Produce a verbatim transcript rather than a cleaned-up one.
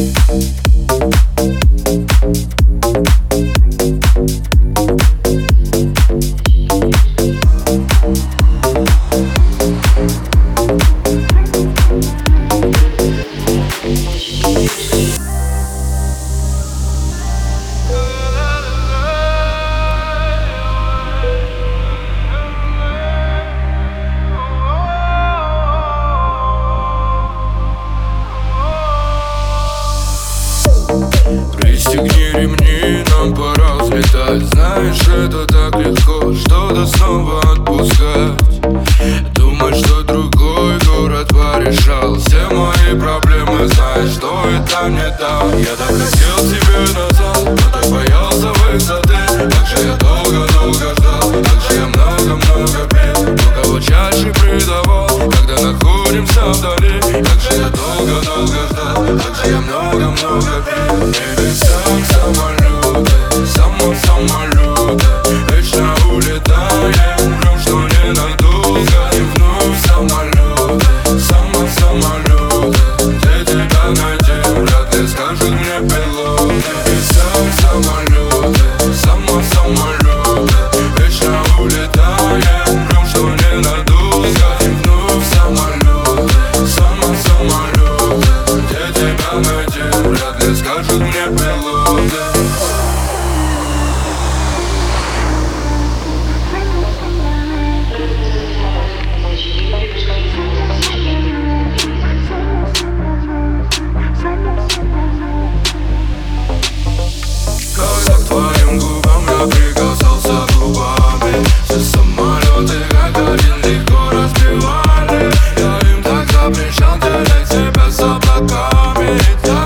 Пристегни ремни, нам пора взлетать. Знаешь, это так легко, что-то снова отпускать. Думать, что другой город порешал все мои проблемы. Знаешь, что это не так. Я так хотел тебе назад, но так боялся высоты. Как же я долго-долго ждал, как же я много-много пил. Но кого чаще предавал, когда находимся вдали. Как же я долго-долго ждал, как же я много-много пил. Небеса самолеты, само-самолеты, вечно улетаем, врем, что ненадолго. И вновь самолеты, само-самолеты, где тебя найти, вряд ли скажут мне пилоты. Небеса самолеты, само-самолеты, вечно улетаем, врем, что ненадолго. И вновь самолеты, само-самолеты, где тебя найти, вряд ли скажут мне пилоты. Когда к твоим губам я прикасался губами, все самолеты как один легко разбивали. Я им так запрещал тереть себя с облаками.